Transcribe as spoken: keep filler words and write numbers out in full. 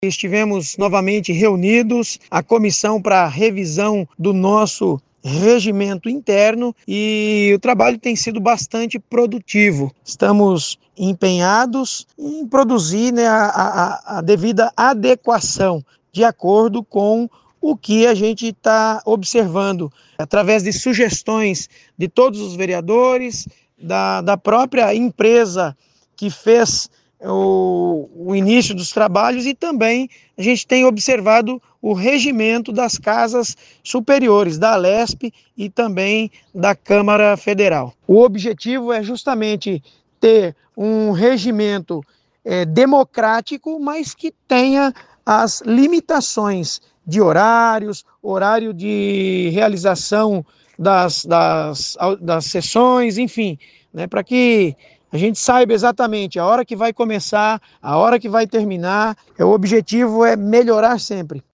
Estivemos novamente reunidos, a comissão para revisão do nosso regimento interno, e o trabalho tem sido bastante produtivo. Estamos empenhados em produzir, né, a, a, a devida adequação de acordo com o que a gente está observando, através de sugestões de todos os vereadores, da, da própria empresa que fez O, o início dos trabalhos, e também a gente tem observado o regimento das casas superiores, da Alesp e também da Câmara Federal. O objetivo é justamente ter um regimento é, democrático, mas que tenha as limitações de horários, horário de realização das, das, das sessões, enfim, né, para que a gente saiba exatamente a hora que vai começar, a hora que vai terminar. O objetivo é melhorar sempre.